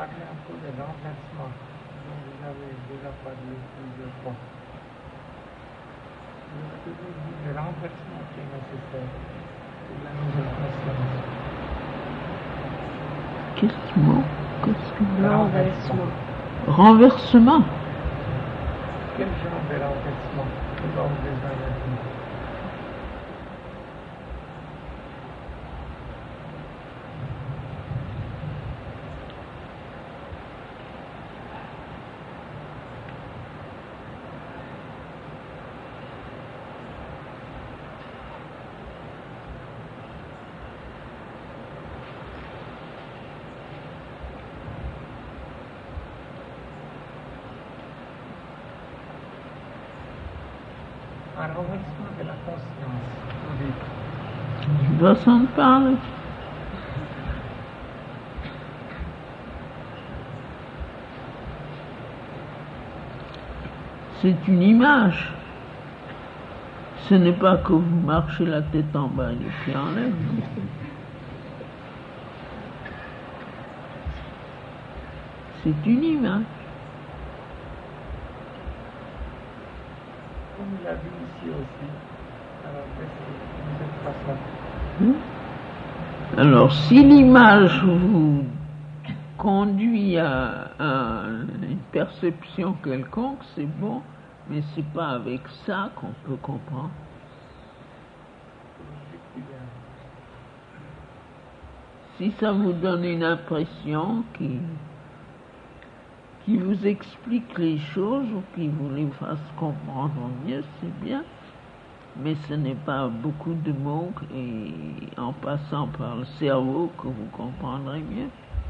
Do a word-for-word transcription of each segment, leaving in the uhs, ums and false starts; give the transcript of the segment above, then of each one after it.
parler un peu de renversement, dont vous avez déjà parlé plusieurs fois. Vous avez toujours dit le renversement qui est nécessaire pour la nouvelle conscience. Quel mot? Qu'est-ce que Le renversement. Renversement. Quel genre de renversement nous avons besoin maintenant? Un renversement de la conscience, vous dites. Je dois s'en parler. C'est une image. Ce n'est pas que vous marchez la tête en bas et les pieds en l'air. C'est une image. Comme il a vu ici aussi, alors de cette façon. Hmm? Alors, si l'image vous conduit à, à une perception quelconque, c'est bon, mais c'est pas avec ça qu'on peut comprendre. Si ça vous donne une impression qui, qui vous explique les choses ou qui vous les fasse comprendre mieux, c'est bien. Mais ce n'est pas beaucoup de mots et en passant par le cerveau que vous comprendrez mieux.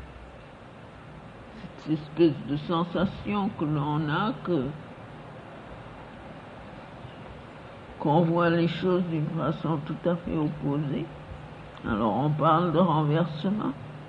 Cette espèce de sensation que l'on a que qu'on voit les choses d'une façon tout à fait opposée. Alors on parle de renversement.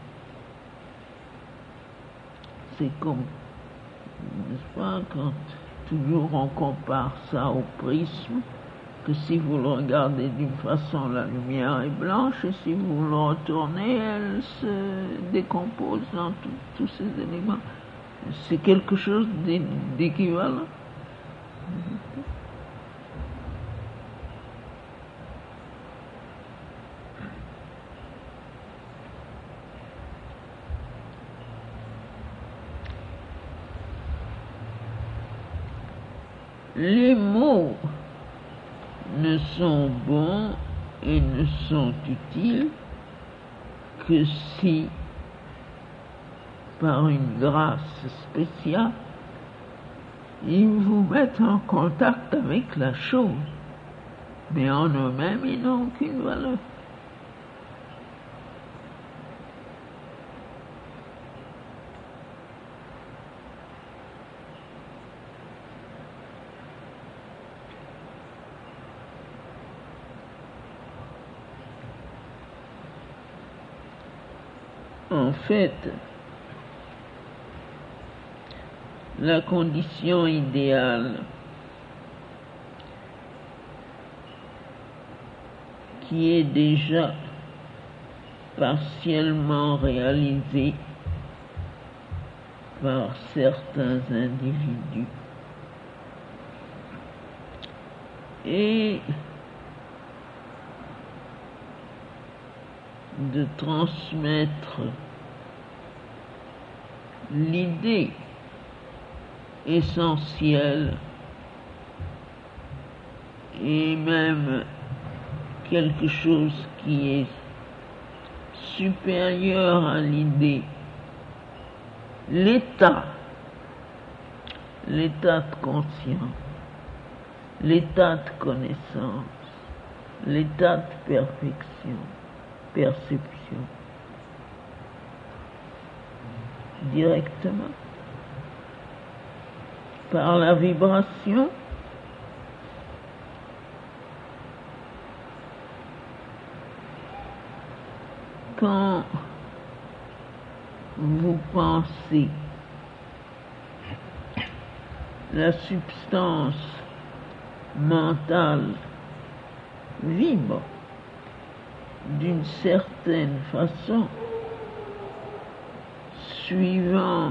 C'est comme, n'est-ce pas, quand toujours on compare ça au prisme, que si vous le regardez d'une façon, la lumière est blanche, et si vous le retournez, elle se décompose dans tous ces éléments. C'est quelque chose d'équivalent. Les mots ne sont bons et ne sont utiles que si, par une grâce spéciale, ils vous mettent en contact avec la chose. Mais en eux-mêmes, ils n'ont aucune valeur. En fait, la condition idéale qui est déjà partiellement réalisée par certains individus et de transmettre l'idée essentielle et même quelque chose qui est supérieur à l'idée, l'état, l'état de conscience, l'état de connaissance, l'état de perfection, perception, directement, par la vibration, quand vous pensez la substance mentale vibre d'une certaine façon suivant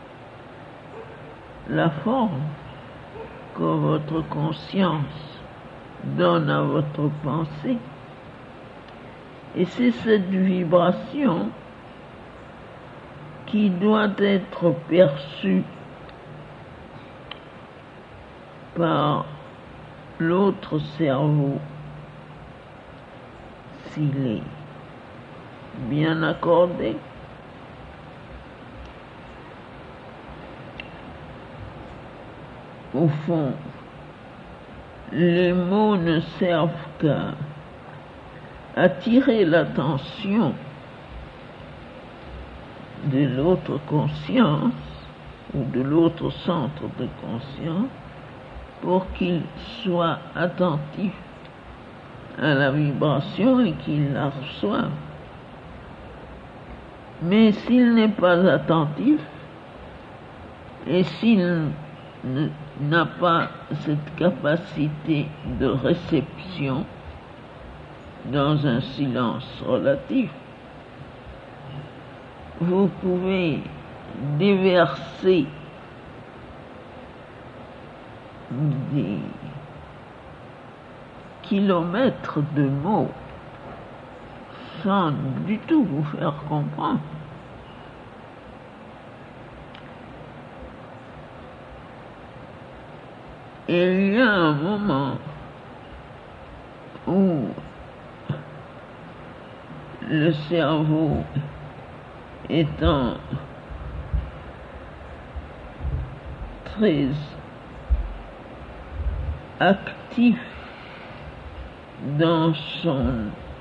la forme que votre conscience donne à votre pensée. Et c'est cette vibration qui doit être perçue par l'autre cerveau s'il est bien accordé. Au fond, les mots ne servent qu'à attirer l'attention de l'autre conscience ou de l'autre centre de conscience pour qu'il soit attentif à la vibration et qu'il la reçoive. Mais s'il n'est pas attentif et s'il n'a pas cette capacité de réception dans un silence relatif, vous pouvez déverser des kilomètres de mots sans du tout vous faire comprendre. Et il y a un moment où le cerveau étant très actif dans son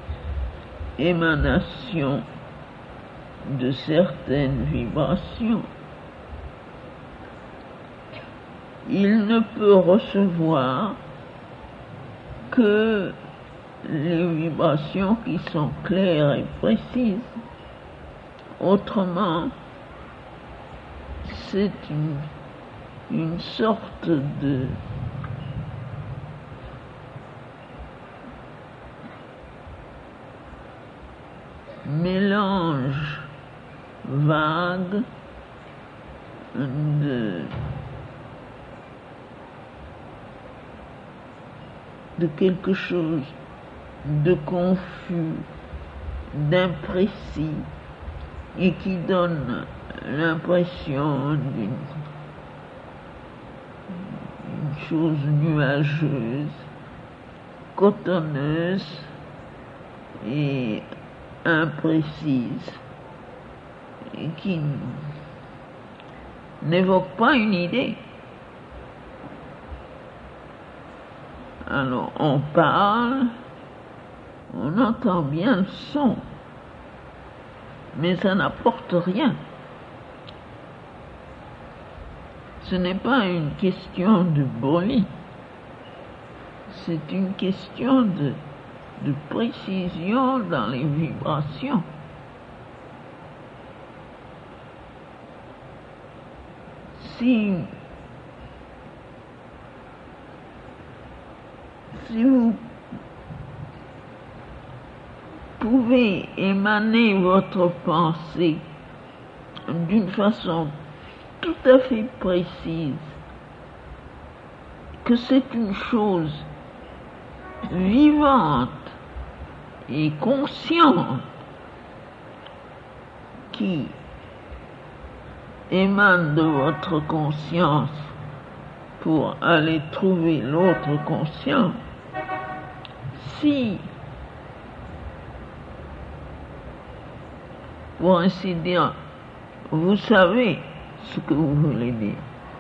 émanation de certaines vibrations, il ne peut recevoir que les vibrations qui sont claires et précises. Autrement, c'est une, une sorte de mélange vague de, de quelque chose de confus, d'imprécis, et qui donne l'impression d'une une chose nuageuse, cotonneuse et imprécise, et qui n'évoque pas une idée. Alors on parle, on entend bien le son, mais ça n'apporte rien. Ce n'est pas une question de bruit, c'est une question de, de précision dans les vibrations. Si, si vous pouvez émaner votre pensée d'une façon tout à fait précise, que c'est une chose vivante et consciente qui émane de votre conscience pour aller trouver l'autre conscience, si, pour ainsi dire, vous savez ce que vous voulez dire,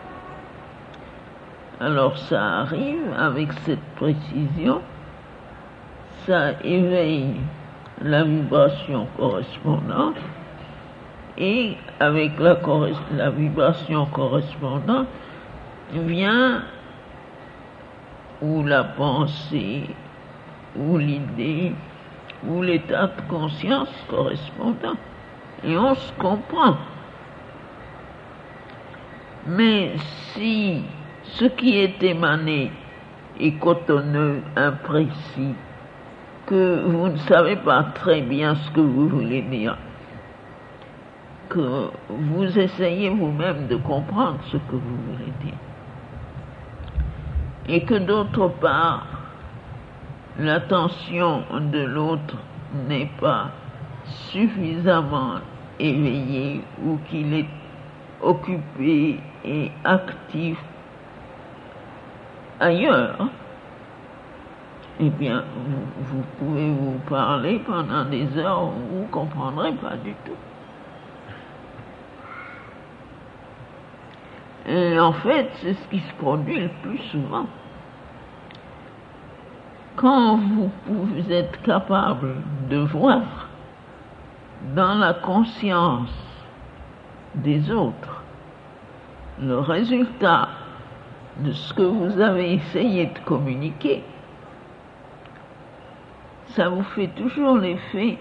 alors ça arrive avec cette précision, ça éveille la vibration correspondante, et avec la, la vibration correspondante vient ou la pensée, ou l'idée, ou l'état de conscience correspondant, et on se comprend. Mais si ce qui est émané est cotonneux, imprécis, que vous ne savez pas très bien ce que vous voulez dire, que vous essayez vous-même de comprendre ce que vous voulez dire. Et que d'autre part, l'attention de l'autre n'est pas suffisamment éveillée ou qu'il est occupé et actif ailleurs, eh bien, vous, vous pouvez vous parler pendant des heures où vous ne comprendrez pas du tout. Et en fait, c'est ce qui se produit le plus souvent. Quand vous, vous êtes capable de voir dans la conscience des autres le résultat de ce que vous avez essayé de communiquer, ça vous fait toujours l'effet,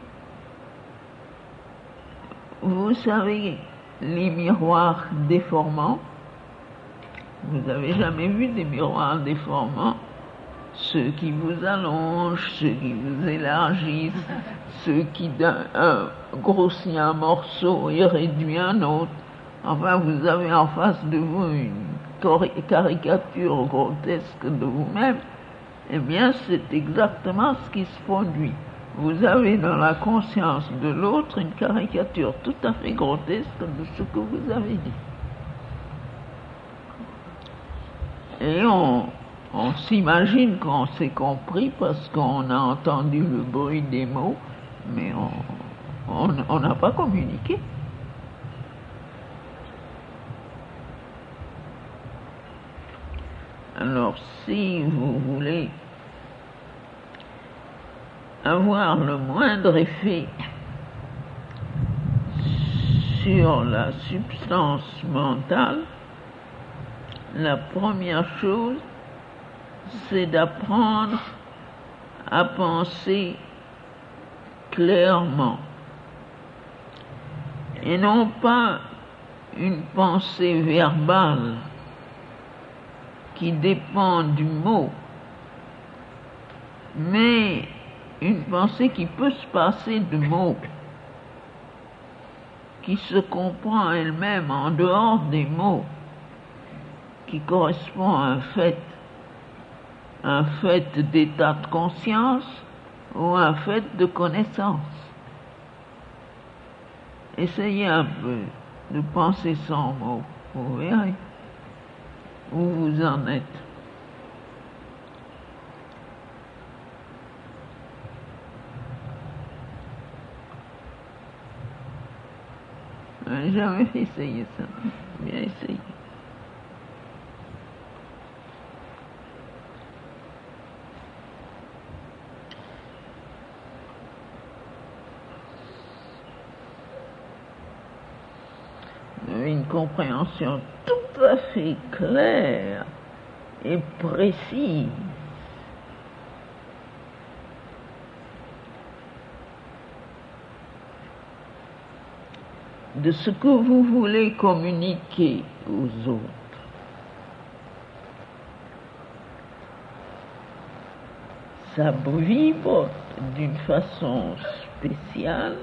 vous savez, les miroirs déformants. Vous n'avez jamais vu des miroirs déformants? Ceux qui vous allongent, ceux qui vous élargissent, ceux qui d'un grossissent un morceau et réduisent un autre. Enfin, vous avez en face de vous une caricature grotesque de vous-même. Eh bien, c'est exactement ce qui se produit. Vous avez dans la conscience de l'autre une caricature tout à fait grotesque de ce que vous avez dit. Et on, on s'imagine qu'on s'est compris parce qu'on a entendu le bruit des mots, mais on n'a pas communiqué. Alors, si vous voulez avoir le moindre effet sur la substance mentale, la première chose, c'est d'apprendre à penser clairement et non pas une pensée verbale qui dépend du mot, mais une pensée qui peut se passer de mots, qui se comprend elle-même en dehors des mots, qui correspond à un fait, un fait d'état de conscience ou un fait de connaissance. Essayez un peu de penser sans mots, vous verrez où vous en êtes. Je n'ai jamais essayé ça, bien essayé. Une compréhension tout à fait claire et précise de ce que vous voulez communiquer aux autres. Ça vibre d'une façon spéciale.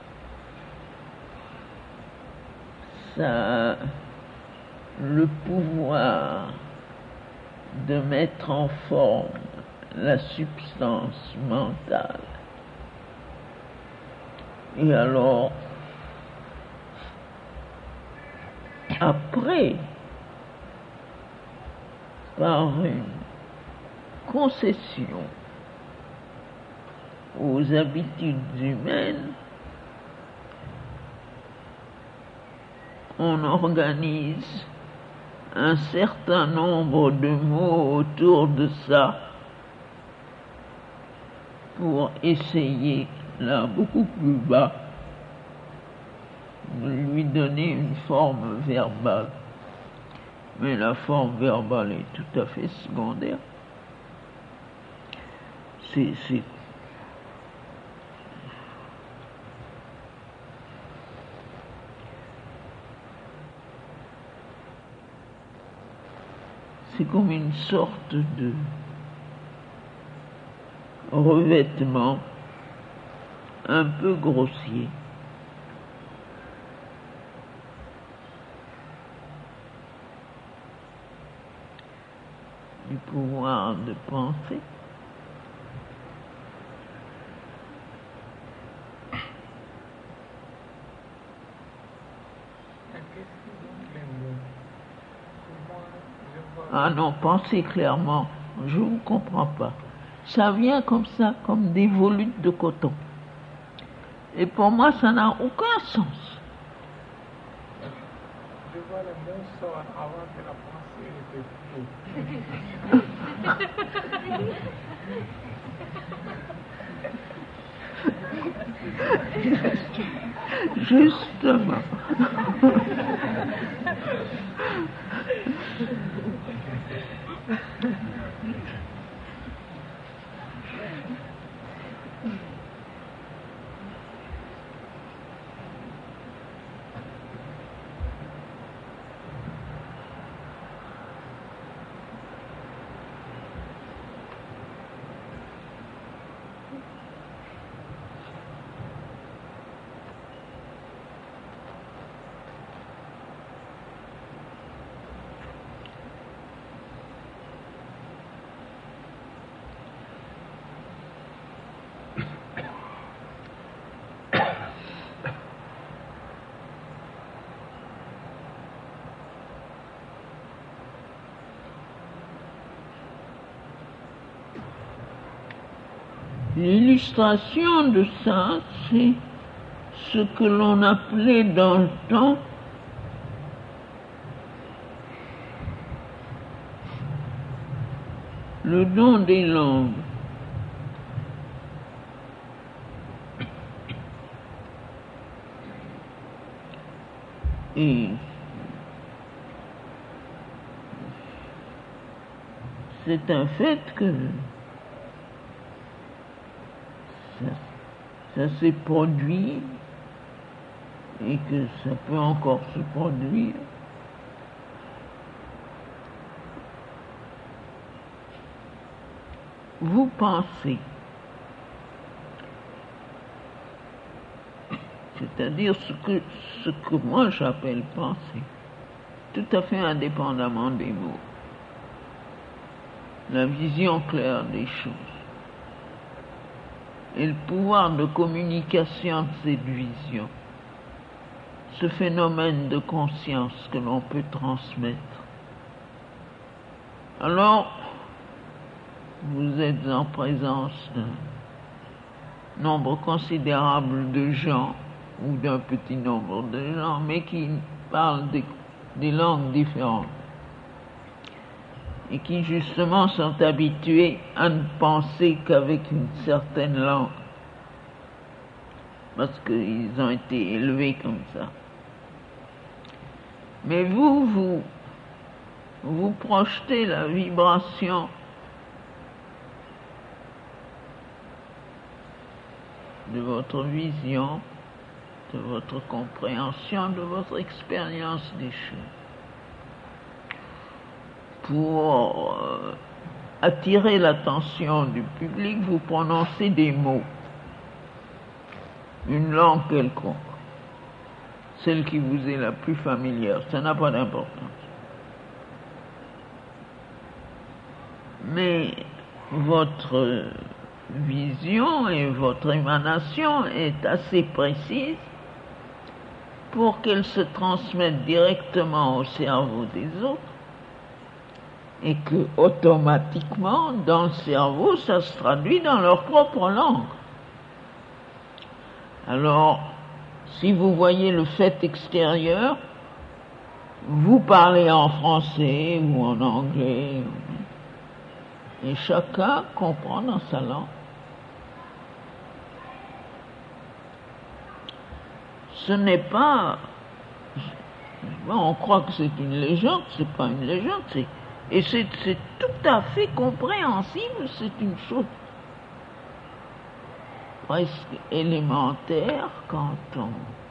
Ça a le pouvoir de mettre en forme la substance mentale. Et alors, après, par une concession aux habitudes humaines, on organise un certain nombre de mots autour de ça pour essayer, là beaucoup plus bas, de lui donner une forme verbale. Mais la forme verbale est tout à fait secondaire. C'est, c'est C'est comme une sorte de revêtement un peu grossier du pouvoir de penser. Ah non, pensez clairement, je ne vous comprends pas. Ça vient comme ça, comme des volutes de coton. Et pour moi, ça n'a aucun sens. Je vois le mot sort avant que la pensée était Justement. L'illustration de ça, c'est ce que l'on appelait dans le temps le don des langues. Et c'est un fait que ça, ça s'est produit et que ça peut encore se produire. Vous pensez, c'est-à-dire ce que, ce que moi j'appelle penser, tout à fait indépendamment des mots, la vision claire des choses et le pouvoir de communication de cette vision, ce phénomène de conscience que l'on peut transmettre. Alors, vous êtes en présence d'un nombre considérable de gens, ou d'un petit nombre de gens, mais qui parlent des, des langues différentes, et qui justement sont habitués à ne penser qu'avec une certaine langue, parce qu'ils ont été élevés comme ça. Mais vous, vous, vous projetez la vibration de votre vision, de votre compréhension, de votre expérience des choses, pour euh, attirer l'attention du public, vous prononcez des mots, une langue quelconque, celle qui vous est la plus familière, ça n'a pas d'importance. Mais votre vision et votre émanation est assez précise pour qu'elle se transmette directement au cerveau des autres et que automatiquement dans le cerveau ça se traduit dans leur propre langue. Alors, si vous voyez le fait extérieur, vous parlez en français ou en anglais, et chacun comprend dans sa langue. Ce n'est pas... On croit que c'est une légende, c'est pas une légende, c'est... Et c'est, c'est tout à fait compréhensible, c'est une chose presque élémentaire quand on,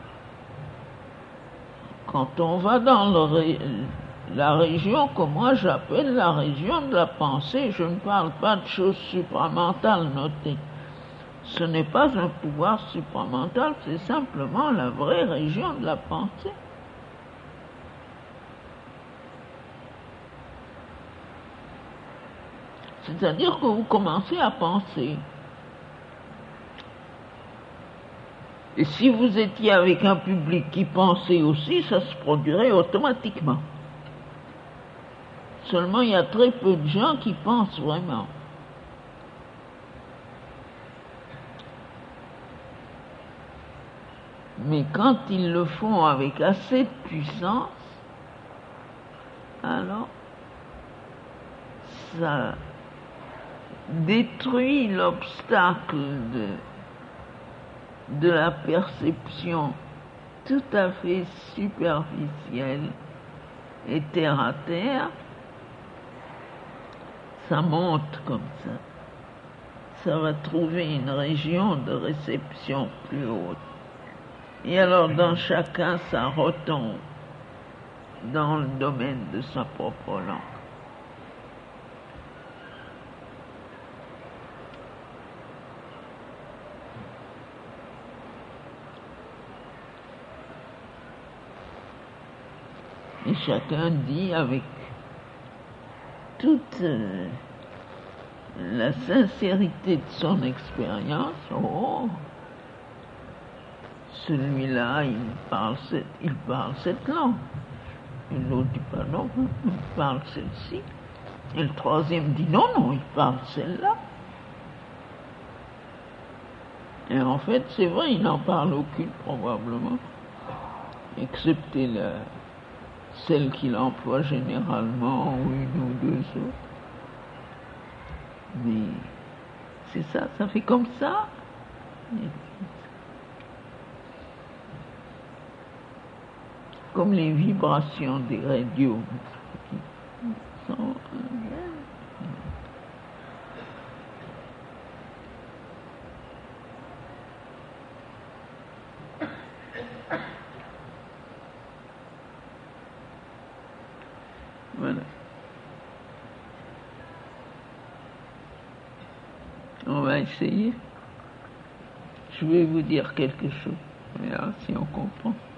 quand on va dans le ré, la région que moi j'appelle la région de la pensée. Je ne parle pas de choses supramentales, notées. Ce n'est pas un pouvoir supramental, c'est simplement la vraie région de la pensée. C'est-à-dire que vous commencez à penser. Et si vous étiez avec un public qui pensait aussi, ça se produirait automatiquement. Seulement, il y a très peu de gens qui pensent vraiment. Mais quand ils le font avec assez de puissance, alors ça détruit l'obstacle de, de la perception tout à fait superficielle et terre à terre. Ça monte comme ça. Ça va trouver une région de réception plus haute. Et alors dans chacun, ça retombe dans le domaine de sa propre langue. Et chacun dit avec toute euh, la sincérité de son expérience, oh, celui-là, il parle cette, il parle cette langue. Et l'autre dit pas non, il parle celle-ci. Et le troisième dit non, non, il parle celle-là. Et en fait, c'est vrai, il n'en parle aucune probablement, excepté la, celle qu'il emploie généralement, ou une ou deux autres. Mais c'est ça, ça fait comme ça. Comme les vibrations des radios. Sont... Voilà. On va essayer. Je vais vous dire quelque chose. On verra si on comprend.